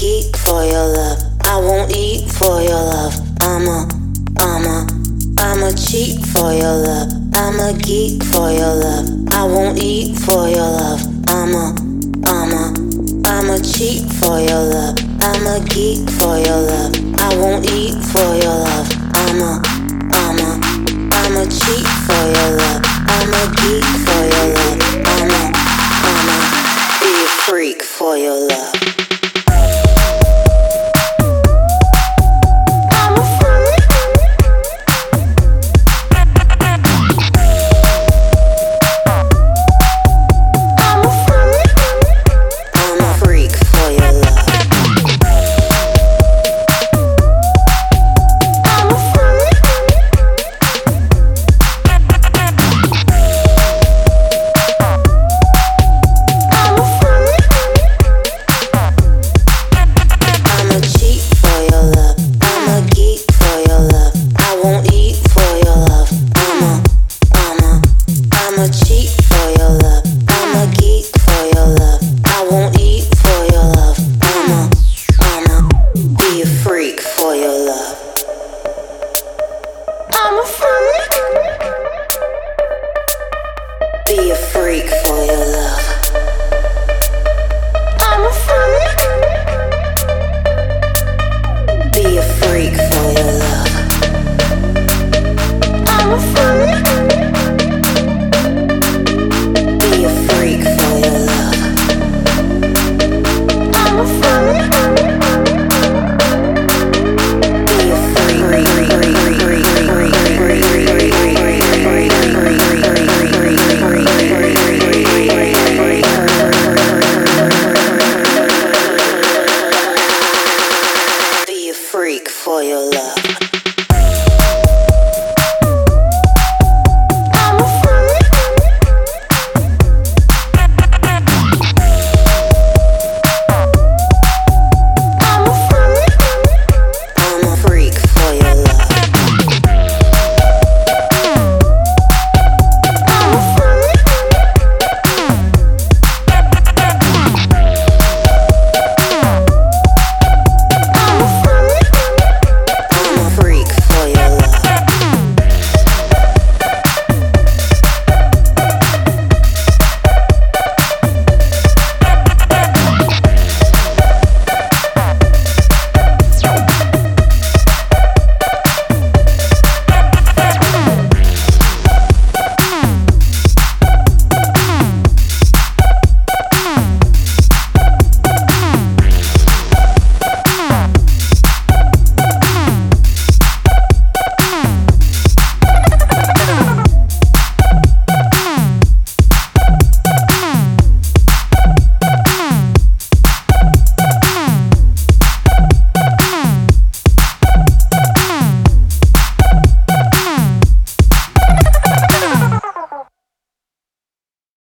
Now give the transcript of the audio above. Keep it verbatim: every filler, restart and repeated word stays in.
geek for your love. I won't eat for your love. I'm a, I'm a, I'm a cheat for your love. I'm a geek for your love. I won't eat for your love. I'm a, I'm a, I'm a cheat for your love. I'm a geek for your love. I won't eat for your love. I'm a, I'm a, I'm a cheat for your love. I'm a geek for your love. I'm a, I'm a, be a freak for your love.